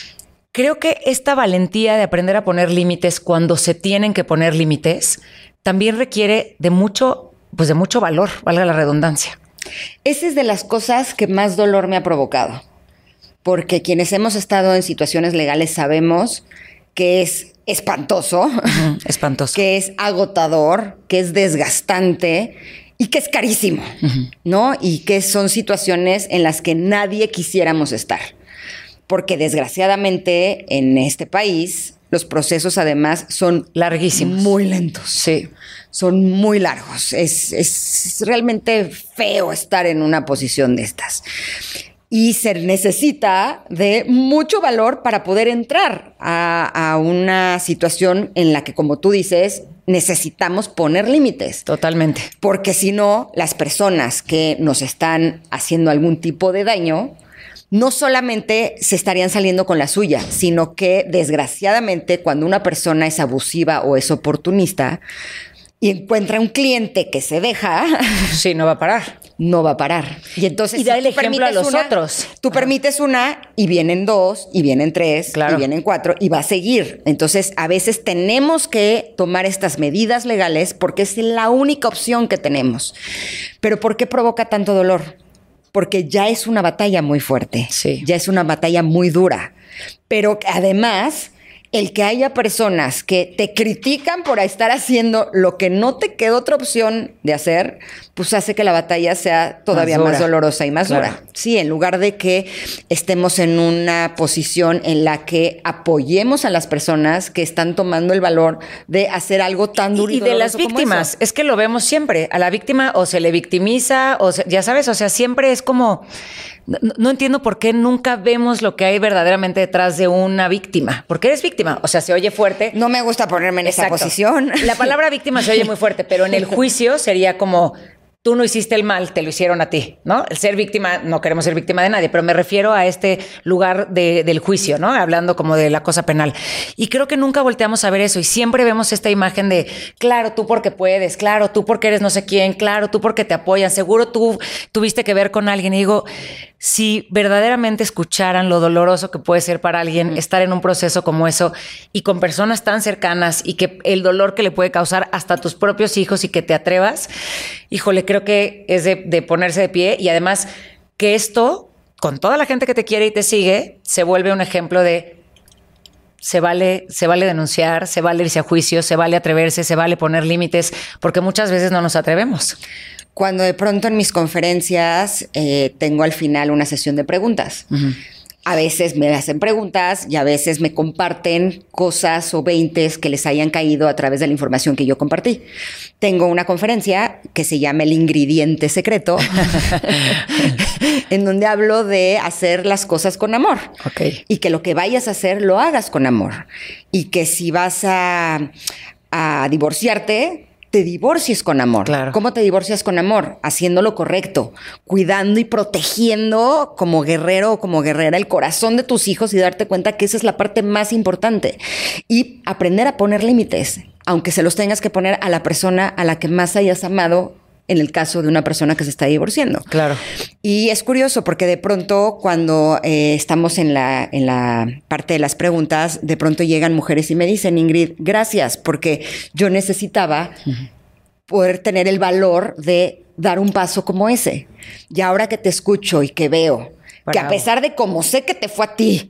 Creo que esta valentía de aprender a poner límites cuando se tienen que poner límites también requiere de mucho valor, valga la redundancia. Esa es de las cosas que más dolor me ha provocado. Porque quienes hemos estado en situaciones legales sabemos que es espantoso, espantoso, que es agotador, que es desgastante y que es carísimo, ¿no? Y que son situaciones en las que nadie quisiéramos estar. Porque desgraciadamente en este país los procesos además son larguísimos, muy lentos. Sí. Son muy largos. Es realmente feo estar en una posición de estas. Y se necesita de mucho valor para poder entrar a una situación en la que, como tú dices, necesitamos poner límites. Totalmente. Porque si no, las personas que nos están haciendo algún tipo de daño no solamente se estarían saliendo con la suya, sino que, desgraciadamente, cuando una persona es abusiva o es oportunista y encuentra un cliente que se deja... Sí, no va a parar. No va a parar. Y entonces, y da el ejemplo a los otros. Tú permites una y vienen dos, y vienen tres, claro, y vienen cuatro, y va a seguir. Entonces, a veces tenemos que tomar estas medidas legales porque es la única opción que tenemos. Pero ¿por qué provoca tanto dolor? Porque ya es una batalla muy fuerte. Sí. Ya es una batalla muy dura. Pero además, el que haya personas que te critican por estar haciendo lo que no te queda otra opción de hacer, pues hace que la batalla sea todavía más dolorosa y más dura. Sí, en lugar de que estemos en una posición en la que apoyemos a las personas que están tomando el valor de hacer algo tan duro y de las víctimas. Es que lo vemos siempre. A la víctima o se le victimiza, ya sabes, o sea, siempre es como... No entiendo por qué nunca vemos lo que hay verdaderamente detrás de una víctima. Porque eres víctima. víctima. O sea, se oye fuerte. No me gusta ponerme en esa posición. La palabra víctima se oye muy fuerte, pero en el juicio sería como... Tú no hiciste el mal, te lo hicieron a ti, ¿no? El ser víctima, no queremos ser víctima de nadie, pero me refiero a este lugar del juicio, ¿no? Hablando como de la cosa penal. Y creo que nunca volteamos a ver eso y siempre vemos esta imagen de, claro, tú porque puedes, claro, tú porque eres no sé quién, claro, tú porque te apoyan, seguro tú tuviste que ver con alguien. Y digo, si verdaderamente escucharan lo doloroso que puede ser para alguien estar en un proceso como eso y con personas tan cercanas y que el dolor que le puede causar hasta a tus propios hijos y que te atrevas, híjole, creo que es de ponerse de pie y además que esto, con toda la gente que te quiere y te sigue, se vuelve un ejemplo de se vale denunciar, se vale irse a juicio, se vale atreverse, se vale poner límites, porque muchas veces no nos atrevemos. Cuando de pronto en mis conferencias tengo al final una sesión de preguntas. A veces me hacen preguntas y a veces me comparten cosas o veintes que les hayan caído a través de la información que yo compartí. Tengo una conferencia que se llama El Ingrediente Secreto, en donde hablo de hacer las cosas con amor. Okay. Y que lo que vayas a hacer lo hagas con amor. Y que si vas a divorciarte, te divorcies con amor. Claro. ¿Cómo te divorcias con amor? Haciendo lo correcto, cuidando y protegiendo como guerrero o como guerrera el corazón de tus hijos y darte cuenta que esa es la parte más importante. Y aprender a poner límites, aunque se los tengas que poner a la persona a la que más hayas amado, en el caso de una persona que se está divorciando. Claro. Y es curioso porque de pronto cuando estamos en la parte de las preguntas, de pronto llegan mujeres y me dicen, Ingrid, gracias, porque yo necesitaba poder tener el valor de dar un paso como ese. Y ahora que te escucho y que veo que a pesar de cómo sé que te fue a ti,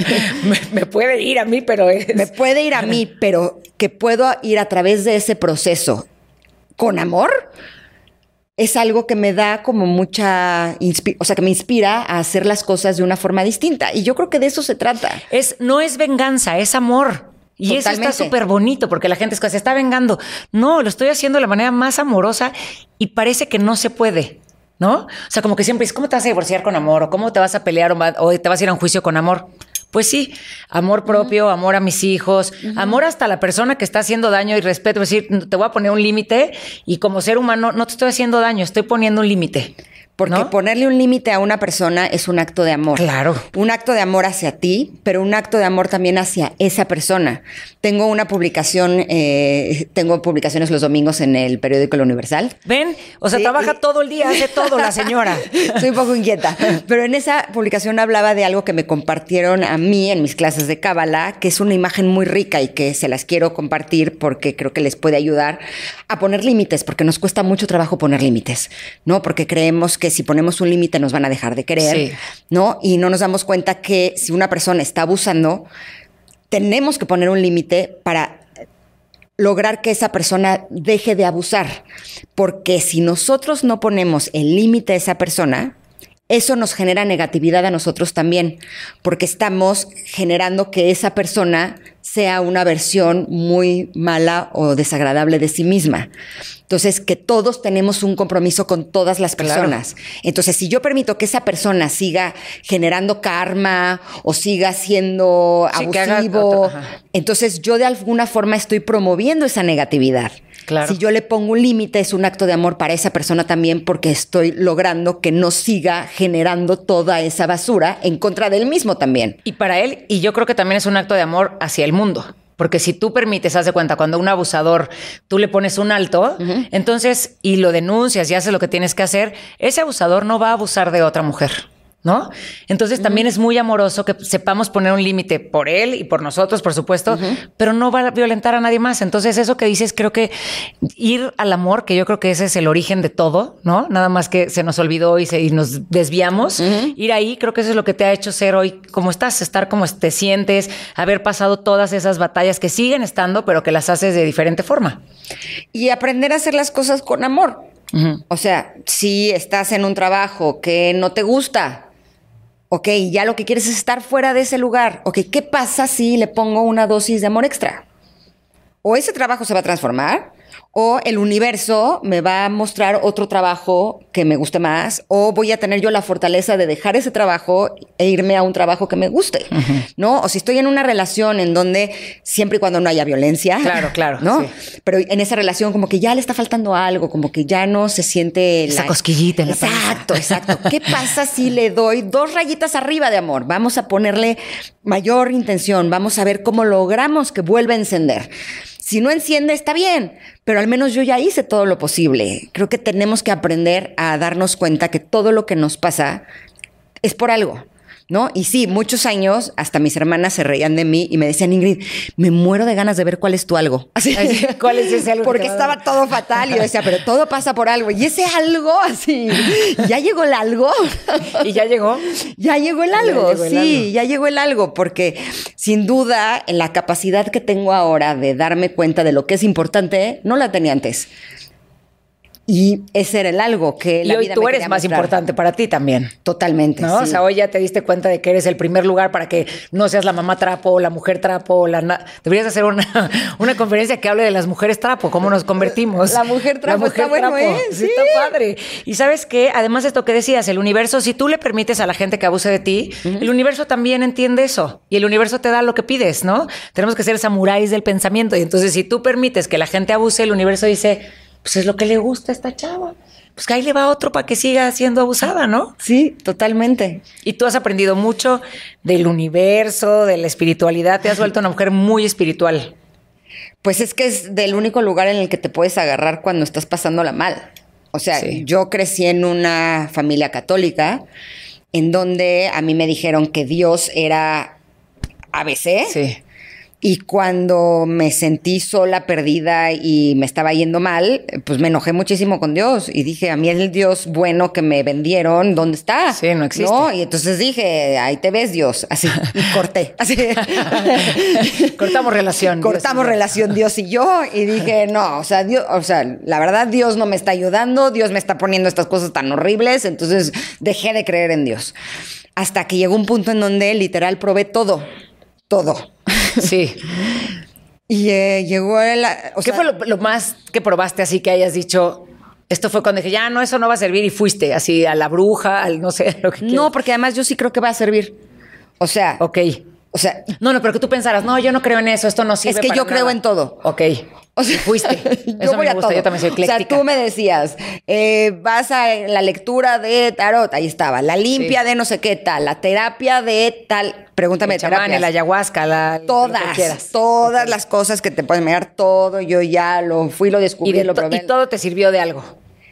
me puede ir a mí, pero me puede ir a mí, pero que puedo ir a través de ese proceso con amor, es algo que me da como mucha... o sea, que me inspira a hacer las cosas de una forma distinta. Y yo creo que de eso se trata. No es venganza, es amor. Y Totalmente. Eso está súper bonito porque la gente es que se está vengando. No, lo estoy haciendo de la manera más amorosa y parece que no se puede, ¿no? O sea, como que siempre es, ¿cómo te vas a divorciar con amor? ¿O cómo te vas a pelear o te vas a ir a un juicio con amor? Pues sí, amor propio, amor a mis hijos, amor hasta a la persona que está haciendo daño y respeto. Es decir, te voy a poner un límite y como ser humano no te estoy haciendo daño, estoy poniendo un límite. Porque ¿no? Ponerle un límite a una persona es un acto de amor. Claro. Un acto de amor hacia ti, pero un acto de amor también hacia esa persona. Tengo una publicación, tengo publicaciones los domingos en el periódico El Universal. ¿Ven? O sea, Sí, trabaja todo el día, hace todo la señora. Soy un poco inquieta. Pero en esa publicación hablaba de algo que me compartieron a mí en mis clases de Cábala, que es una imagen muy rica y que se las quiero compartir porque creo que les puede ayudar a poner límites, porque nos cuesta mucho trabajo poner límites, ¿no? Porque creemos que si ponemos un límite nos van a dejar de querer, sí, ¿no? Y no nos damos cuenta que si una persona está abusando, tenemos que poner un límite para lograr que esa persona deje de abusar. Porque si nosotros no ponemos el límite a esa persona, eso nos genera negatividad a nosotros también, porque estamos generando que esa persona sea una versión muy mala o desagradable de sí misma. Entonces, que todos tenemos un compromiso con todas las personas. Claro. Entonces, si yo permito que esa persona siga generando karma o siga siendo abusivo, entonces yo de alguna forma estoy promoviendo esa negatividad. Claro. Si yo le pongo un límite, es un acto de amor para esa persona también, porque estoy logrando que no siga generando toda esa basura en contra de él mismo también. Y para él, y yo creo que también es un acto de amor hacia el mundo. Porque si tú permites, haz de cuenta, cuando un abusador, tú le pones un alto, entonces, y lo denuncias y haces lo que tienes que hacer, ese abusador no va a abusar de otra mujer, ¿no? Entonces también es muy amoroso que sepamos poner un límite por él y por nosotros, por supuesto, pero no va a violentar a nadie más. Entonces eso que dices, creo que ir al amor, que yo creo que ese es el origen de todo, ¿no? Nada más que se nos olvidó y nos desviamos. Ir ahí, creo que eso es lo que te ha hecho ser hoy como estás, estar como te sientes, haber pasado todas esas batallas que siguen estando, pero que las haces de diferente forma. Y aprender a hacer las cosas con amor. O sea, si estás en un trabajo que no te gusta, ok, ya lo que quieres es estar fuera de ese lugar. Ok, ¿qué pasa si le pongo una dosis de amor extra? O ese trabajo se va a transformar, O el universo me va a mostrar otro trabajo que me guste más, o voy a tener yo la fortaleza de dejar ese trabajo e irme a un trabajo que me guste, ¿no? O si estoy en una relación en donde siempre y cuando no haya violencia. Claro, ¿no? Sí. Pero en esa relación como que ya le está faltando algo, como que ya no se siente... Esa cosquillita en la Exacto. ¿Qué pasa si le doy 2 rayitas arriba de amor? Vamos a ponerle mayor intención, vamos a ver cómo logramos que vuelva a encender. Si no enciende, está bien, pero al menos yo ya hice todo lo posible. Creo que tenemos que aprender a darnos cuenta que todo lo que nos pasa es por algo, ¿no? Y sí, muchos años, hasta mis hermanas se reían de mí y me decían, Ingrid, me muero de ganas de ver cuál es tu algo. Así, ¿cuál es ese algo? Porque estaba todo fatal y yo decía, pero todo pasa por algo. Y ese algo, así, ¿ya llegó el algo? ¿Y ya llegó? Ya llegó el algo, ya llegó el algo, porque sin duda en la capacidad que tengo ahora de darme cuenta de lo que es importante, no la tenía antes. Y ese era el algo que la vida me quería mostrar. Y hoy tú eres más importante para ti también. Totalmente, ¿no? sí. O sea, hoy ya te diste cuenta de que eres el primer lugar para que no seas la mamá trapo, la mujer trapo, deberías hacer una conferencia que hable de las mujeres trapo, cómo nos convertimos. La mujer trapo está bueno, ¿eh? Sí, está padre. Y ¿sabes qué? Además de esto que decías, el universo, si tú le permites a la gente que abuse de ti, el universo también entiende eso. Y el universo te da lo que pides, ¿no? Tenemos que ser samuráis del pensamiento. Y entonces, si tú permites que la gente abuse, el universo dice... Pues es lo que le gusta a esta chava. Pues que ahí le va otro para que siga siendo abusada, ¿no? Sí, totalmente. Y tú has aprendido mucho del universo, de la espiritualidad. Te has vuelto una mujer muy espiritual. Pues es que es del único lugar en el que te puedes agarrar cuando estás pasándola mal. O sea, Sí. Yo crecí en una familia católica en donde a mí me dijeron que Dios era ABC. Sí. Y cuando me sentí sola, perdida y me estaba yendo mal, pues me enojé muchísimo con Dios y dije, a mí el Dios bueno que me vendieron, ¿dónde está? Sí, no existe. ¿No? Y entonces dije, ahí te ves, Dios. Así, y corté. Así. Cortamos relación. Cortamos relación Dios y yo y dije, no, o sea, Dios, la verdad Dios no me está ayudando, Dios me está poniendo estas cosas tan horribles, entonces dejé de creer en Dios. Hasta que llegó un punto en donde literal probé todo. Sí. Y llegó el... ¿Qué fue lo más que probaste así que hayas dicho? Esto fue cuando dije, ya, no, eso no va a servir y fuiste así a la bruja, al no sé, lo que quieras. No, porque además yo sí creo que va a servir. O sea... Ok. O sea... No, pero que tú pensaras, no, yo no creo en eso, esto no sirve Es que para yo creo nada. en todo. Ok. O sea, fuiste. Yo Eso voy me a gusta, todo. yo también soy ecléctica. O sea, tú me decías, vas a la lectura de tarot, ahí estaba, la limpia Sí. de no sé qué tal, la terapia de tal, pregúntame El chamán, terapias. el ayahuasca, lo que Todas quieras. las cosas que te pueden mirar, todo, yo ya lo fui, lo descubrí, lo probé. Y todo te sirvió de algo.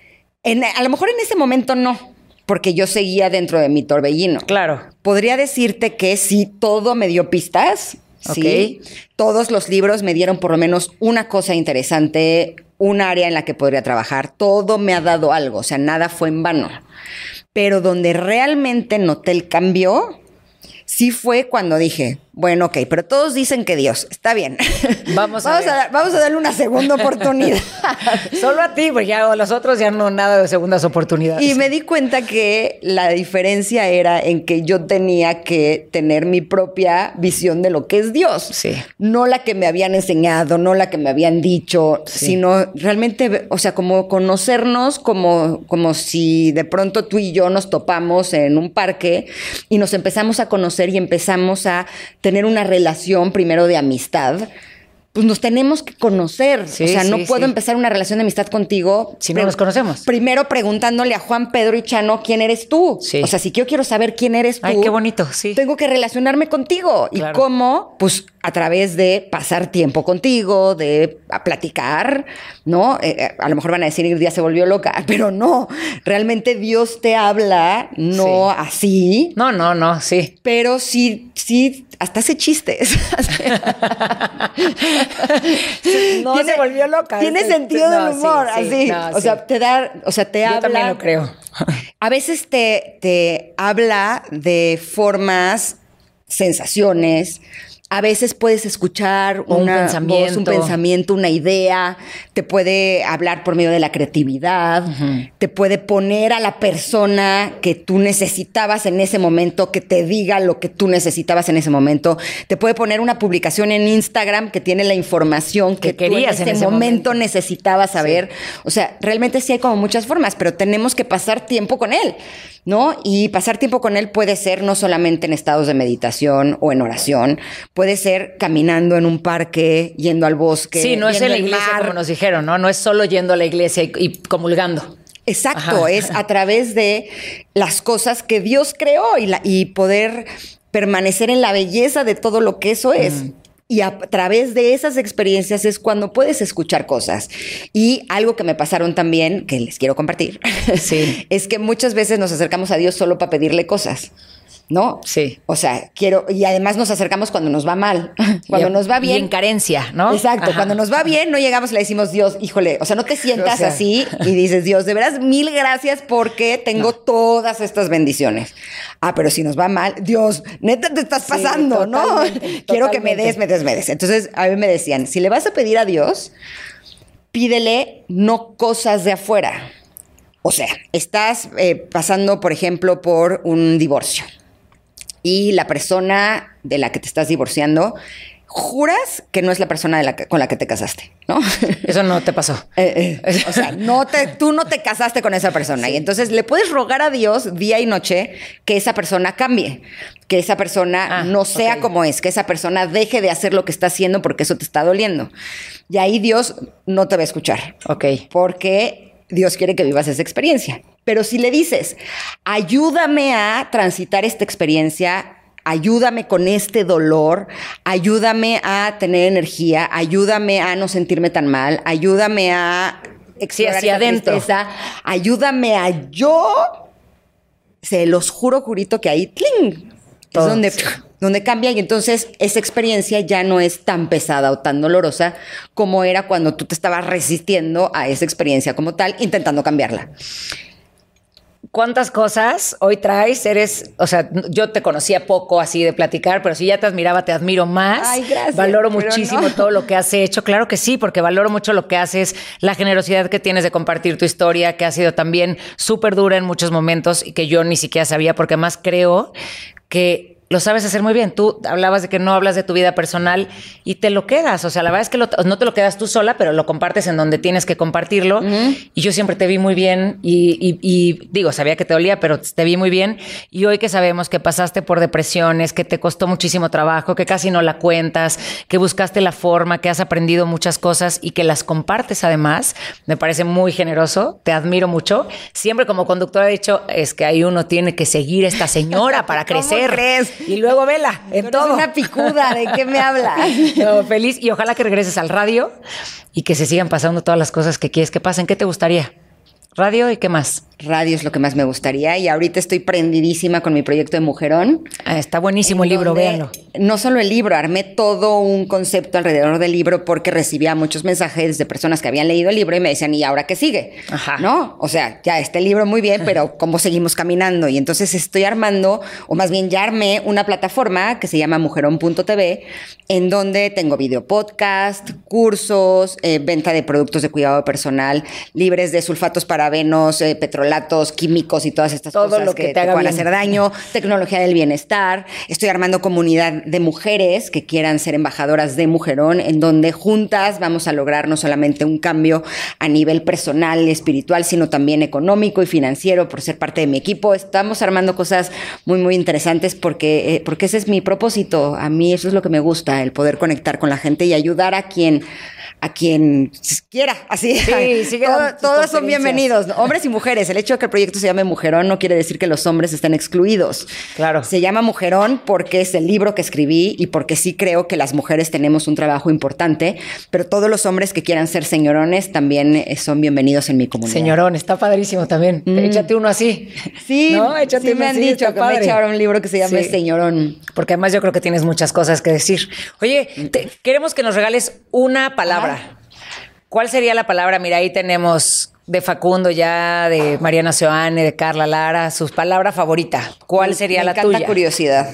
A lo mejor en ese momento no, porque yo seguía dentro de mi torbellino. Claro. Podría decirte que sí, todo me dio pistas. Sí, Ok. todos los libros me dieron por lo menos una cosa interesante, un área en la que podría trabajar. Todo me ha dado algo, o sea, nada fue en vano. Pero donde realmente noté el cambio, sí fue cuando dije, bueno, ok, pero todos dicen que Dios, está bien. Vamos a ver. Vamos a darle una segunda oportunidad. Solo a ti, porque ya los otros ya no nada de segundas oportunidades. Y me di cuenta que la diferencia era en que yo tenía que tener mi propia visión de lo que es Dios. Sí. No la que me habían enseñado, no la que me habían dicho, Sí. sino realmente, o sea, como conocernos, como si de pronto tú y yo nos topamos en un parque y nos empezamos a conocer y empezamos a tener una relación primero de amistad. Pues nos tenemos que conocer. Sí, o sea, no sí, puedo sí. empezar una relación de amistad contigo Si no nos conocemos. Primero preguntándole a Juan, Pedro y Chano quién eres tú. Sí. O sea, si yo quiero saber quién eres tú, Ay, qué bonito, sí. tengo que relacionarme contigo. Claro. ¿Y cómo? Pues a través de pasar tiempo contigo, de platicar, ¿no? A lo mejor van a decir, Ingrid ya se volvió loca, pero no. Realmente Dios te habla, no Sí. así, No, sí. pero sí, hasta hace chistes. No se volvió loca. Tiene Sí, sentido no, del humor, sí, sí, así. no, o sí. sea, te Yo habla. también lo creo. A veces te habla de formas, sensaciones. A veces puedes escuchar O un una pensamiento. voz, un pensamiento, una idea. te puede hablar por medio de la creatividad, te puede poner a la persona que tú necesitabas en ese momento, que te diga lo que tú necesitabas en ese momento, te puede poner una publicación en Instagram que tiene la información que tú querías en ese momento necesitabas saber. Sí. O sea, realmente sí hay como muchas formas, pero tenemos que pasar tiempo con él, ¿no? Y pasar tiempo con él puede ser no solamente en estados de meditación o en oración, puede ser caminando en un parque, yendo al bosque. Sí, no es en la iglesia como nos dijeron, ¿no? No es solo yendo a la iglesia y comulgando. Exacto, ajá, es a través de las cosas que Dios creó y poder permanecer en la belleza de todo lo que eso es. Y a través de esas experiencias es cuando puedes escuchar cosas. Y algo que me pasaron también, que les quiero compartir, sí, es que muchas veces nos acercamos a Dios solo para pedirle cosas, ¿no? Sí. O sea, y además nos acercamos cuando nos va mal. Cuando nos va bien. Y en carencia, ¿no? Exacto. Ajá. Cuando nos va bien, no llegamos y le decimos, Dios, híjole, o sea, no te sientas así y dices, Dios, de veras, mil gracias porque tengo todas estas bendiciones. Ah, pero si nos va mal, Dios, neta te estás pasando, ¿no? Quiero que me des. Entonces, a mí me decían, si le vas a pedir a Dios, pídele no cosas de afuera. O sea, estás pasando, por ejemplo, por un divorcio. Y la persona de la que te estás divorciando, juras que no es la persona con la que te casaste, ¿no? Eso no te pasó. O sea, tú no te casaste con esa persona. Sí. Y entonces le puedes rogar a Dios día y noche que esa persona cambie, que esa persona no sea como es, que esa persona deje de hacer lo que está haciendo porque eso te está doliendo. Y ahí Dios no te va a escuchar. Ok. Porque Dios quiere que vivas esa experiencia. Pero si le dices, ayúdame a transitar esta experiencia, ayúdame con este dolor, ayúdame a tener energía, ayúdame a no sentirme tan mal, ayúdame a explorar hacia adentro, tristeza, ayúdame a yo, se los juro, jurito, que ahí, ¡tling!, es donde cambia, y entonces esa experiencia ya no es tan pesada o tan dolorosa como era cuando tú te estabas resistiendo a esa experiencia como tal, intentando cambiarla. ¿Cuántas cosas hoy traes? O sea, yo te conocía poco así de platicar, pero si ya te admiraba, te admiro más. Ay, gracias. Valoro muchísimo todo lo que has hecho. Claro que sí, porque valoro mucho lo que haces, la generosidad que tienes de compartir tu historia, que ha sido también súper dura en muchos momentos y que yo ni siquiera sabía, porque más creo que lo sabes hacer muy bien. Tú hablabas de que no hablas de tu vida personal y te lo quedas. O sea, la verdad es que no te lo quedas tú sola, pero lo compartes en donde tienes que compartirlo. Y yo siempre te vi muy bien y digo, sabía que te dolía, pero te vi muy bien. Y hoy que sabemos que pasaste por depresiones, que te costó muchísimo trabajo, que casi no la cuentas, que buscaste la forma, que has aprendido muchas cosas y que las compartes además, me parece muy generoso. Te admiro mucho. Siempre como conductora he dicho, es que ahí uno tiene que seguir a esta señora para crecer. ¿Cómo crees? Y luego vela en todo. Es una picuda, ¿de qué me hablas? No, feliz. Y ojalá que regreses al radio y que se sigan pasando todas las cosas que quieres que pasen. ¿Qué te gustaría? ¿Radio y qué más? Radio es lo que más me gustaría. Y ahorita estoy prendidísima con mi proyecto de Mujerón. Está buenísimo el libro, véanlo. No solo el libro, armé todo un concepto alrededor del libro porque recibía muchos mensajes de personas que habían leído el libro y me decían, ¿y ahora qué sigue? Ajá. ¿No? O sea, ya este libro muy bien, pero ¿cómo seguimos caminando? Y entonces estoy armando, o más bien ya armé una plataforma que se llama mujerón.tv, en donde tengo video podcast, cursos, venta de productos de cuidado personal, libres de sulfatos, parabenos, petrolatos, químicos y todas estas cosas lo que te puedan hacer daño, tecnología del bienestar. Estoy armando comunidad de mujeres que quieran ser embajadoras de Mujerón, en donde juntas vamos a lograr no solamente un cambio a nivel personal y espiritual, sino también económico y financiero por ser parte de mi equipo. Estamos armando cosas muy, muy interesantes porque ese es mi propósito. A mí eso es lo que me gusta, el poder conectar con la gente y ayudar a quien quiera, así. Sí, todos son bienvenidos, hombres y mujeres. El hecho de que el proyecto se llame Mujerón no quiere decir que los hombres estén excluidos. Claro. Se llama Mujerón porque es el libro que escribí y porque sí creo que las mujeres tenemos un trabajo importante, pero todos los hombres que quieran ser señorones también son bienvenidos en mi comunidad. Señorón, está padrísimo también. Échate uno así. Sí, ¿no? Échate sí me han así, dicho que me eche ahora un libro que se llame Señorón. Porque además yo creo que tienes muchas cosas que decir. Oye, queremos que nos regales una palabra. ¿Cuál sería la palabra? Mira, ahí tenemos de Facundo ya, de Mariana Seoane, de Carla Lara, su palabra favorita. ¿Cuál sería la tuya? Me encanta curiosidad.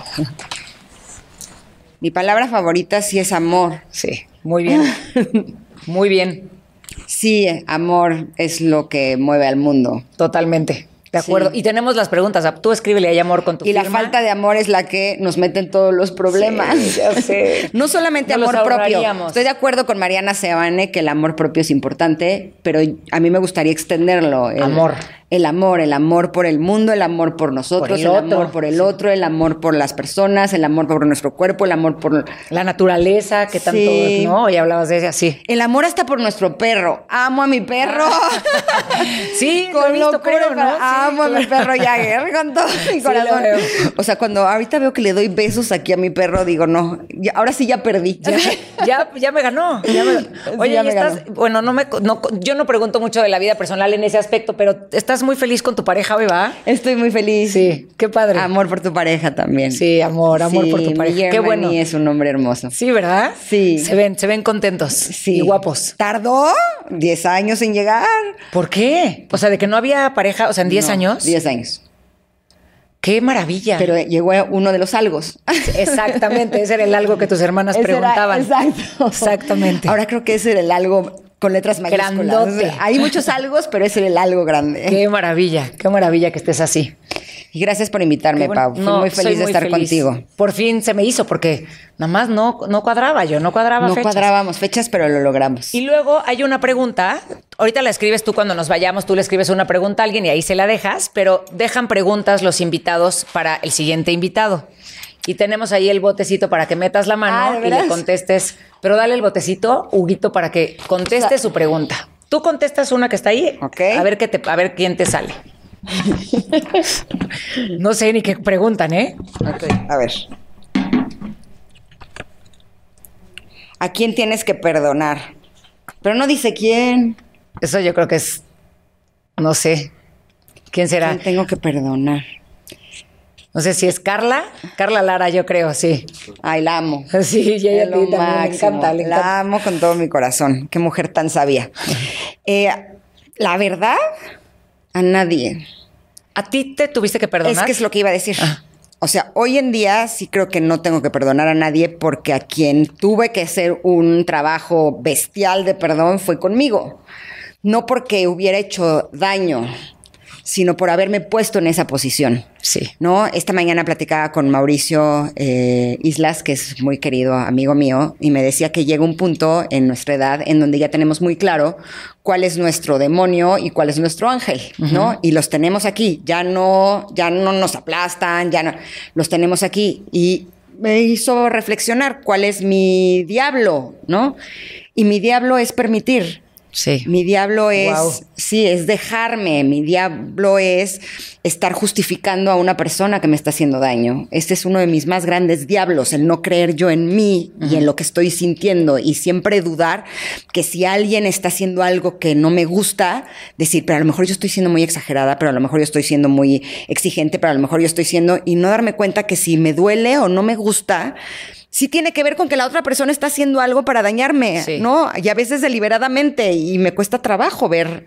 Mi palabra favorita sí es amor. Sí, muy bien. Muy bien. Sí, amor es lo que mueve al mundo. Totalmente. De acuerdo. Sí. Y tenemos las preguntas. Tú escríbele ahí amor con tu Y firma. la falta de amor es la que nos mete en todos los problemas. Sí, ya sé. No solamente Nos amor los propio. ahorraríamos. Estoy de acuerdo con Mariana Seabane que el amor propio es importante, pero a mí me gustaría extenderlo. El amor por el mundo, el amor por nosotros, Por el el otro. amor por el otro, el amor por las personas, el amor por nuestro cuerpo, el amor por... La naturaleza, que tanto, Sí. ¿no? Ya hablabas de ese así. El amor hasta por nuestro perro. Amo a mi perro. Sí, lo he Con visto, locura, creo, ¿no? Sí, amo a mi perro Jagger con todo mi corazón. lo veo. O sea, cuando ahorita veo que le doy besos aquí a mi perro, digo, no, ahora sí ya perdí. Ya me ganó. Oye, ya y me estás, ganó. bueno, yo no pregunto mucho de la vida personal en ese aspecto, pero estás muy feliz con tu pareja, ¿verdad? Estoy muy feliz. Sí, qué padre. Amor por tu pareja también. Sí, amor por tu pareja. Mi Qué bueno. Germany es un hombre hermoso. Sí, ¿verdad? Sí. Se ven contentos. Sí. Y guapos. Tardó 10 años en llegar. ¿Por qué? O sea, de que no había pareja, o sea, en 10 No, años. 10 años. Qué maravilla. Pero llegó uno de los algos. Exactamente, ese era el algo que tus hermanas Ese era- preguntaban. exacto. Exactamente. Ahora creo que ese era el algo con letras mayúsculas. Grandote. Hay muchos algos, pero ese era el algo grande. Qué maravilla que estés así. Y gracias por invitarme, Qué bueno. Pau. Fui No, muy soy feliz de muy estar feliz. contigo. Por fin se me hizo, porque nada más no cuadraba No fechas. cuadrábamos fechas, pero lo logramos. Y luego hay una pregunta, ahorita la escribes tú cuando nos vayamos, tú le escribes una pregunta a alguien y ahí se la dejas, pero dejan preguntas los invitados para el siguiente invitado. Y tenemos ahí el botecito para que metas la mano ¿de y veras? le contestes. Pero dale el botecito, Huguito, para que conteste su pregunta. Tú contestas una que está ahí, Ok. a ver quién te sale. No sé ni qué preguntan, ¿eh? Ok, a ver. ¿A quién tienes que perdonar? Pero no dice quién. Eso yo creo que es, no sé, ¿quién será? ¿Quién tengo que perdonar? No sé si es Carla Lara, yo creo, sí. Ay, la amo. Sí, y ella Es a ti lo también máximo. le encanta. La amo con todo mi corazón. Qué mujer tan sabia. La verdad, a nadie. ¿A ti te tuviste que perdonar? Es que es lo que iba a decir. Ah. O sea, hoy en día sí creo que no tengo que perdonar a nadie porque a quien tuve que hacer un trabajo bestial de perdón fue conmigo. No porque hubiera hecho daño, sino por haberme puesto en esa posición. Sí. ¿No? Esta mañana platicaba con Mauricio Islas, que es muy querido amigo mío, y me decía que llega un punto en nuestra edad en donde ya tenemos muy claro cuál es nuestro demonio y cuál es nuestro ángel, ¿no? Y los tenemos aquí, ya no nos aplastan, ya no, los tenemos aquí. Y me hizo reflexionar cuál es mi diablo, ¿no? Y mi diablo es permitir. Sí. Mi diablo es, Wow. sí, es dejarme. Mi diablo es estar justificando a una persona que me está haciendo daño. Este es uno de mis más grandes diablos, el no creer yo en mí y en lo que estoy sintiendo y siempre dudar que si alguien está haciendo algo que no me gusta, decir, pero a lo mejor yo estoy siendo muy exagerada, pero a lo mejor yo estoy siendo muy exigente, pero a lo mejor yo estoy siendo, y no darme cuenta que si me duele o no me gusta, sí tiene que ver con que la otra persona está haciendo algo para dañarme, Sí. ¿no? Y a veces deliberadamente, y me cuesta trabajo ver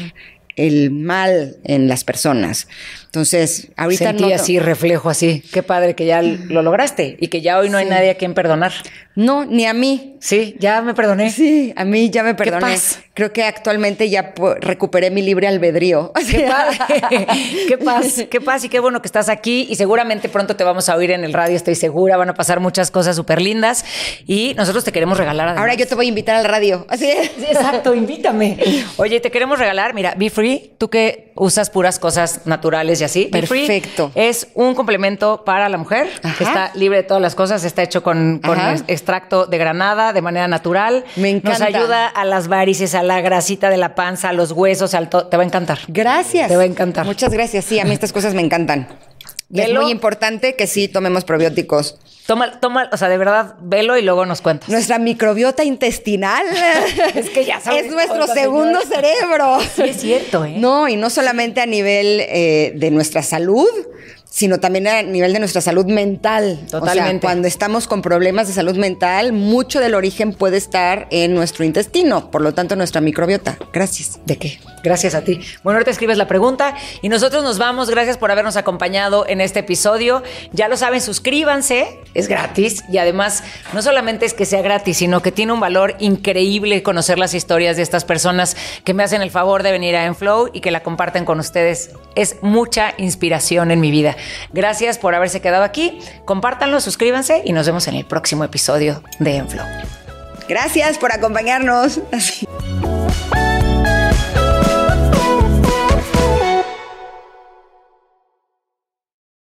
el mal en las personas. Entonces, ahorita Sentí no... así, reflejo así. Qué padre que ya lo lograste y que ya hoy no hay nadie a quien perdonar. No, ni a mí. Sí, ya me perdoné. Sí, a mí ya me perdoné. paz. Creo que actualmente ya recuperé mi libre albedrío. Qué padre. Qué paz y qué bueno que estás aquí y seguramente pronto te vamos a oír en el radio, estoy segura, van a pasar muchas cosas súper lindas y nosotros te queremos regalar además. Ahora yo te voy a invitar al radio. Así es. Sí, exacto, invítame. Oye, te queremos regalar, mira, Be Free, tú que usas puras cosas naturales y así. Be Free Perfecto. es un complemento para la mujer, Ajá. que está libre de todas las cosas, está hecho con Ajá. extracto de granada de manera natural. Me encanta. Nos ayuda a las varices, a la grasita de la panza, a los huesos, te va a encantar. Gracias. Te va a encantar. Muchas gracias. Sí, a mí estas cosas me encantan. Y es Velo. muy importante que sí tomemos probióticos. Toma, o sea, de verdad, velo y luego nos cuentas. Nuestra microbiota intestinal Es que ya sabes es nuestro cuánta segundo señora. cerebro. Sí, es cierto, ¿eh? No, y no solamente a nivel de nuestra salud, sino también a nivel de nuestra salud mental. Totalmente. O sea, cuando estamos con problemas de salud mental, mucho del origen puede estar en nuestro intestino, por lo tanto, nuestra microbiota. Gracias. ¿De qué? Gracias a ti. Bueno, ahorita escribes la pregunta y nosotros nos vamos. Gracias por habernos acompañado en este episodio. Ya lo saben, suscríbanse, es gratis y además no solamente es que sea gratis, sino que tiene un valor increíble conocer las historias de estas personas que me hacen el favor de venir a Enflow y que la comparten con ustedes. Es mucha inspiración en mi vida. Gracias por haberse quedado aquí. Compártanlo, suscríbanse y nos vemos en el próximo episodio de Enflow. Gracias por acompañarnos.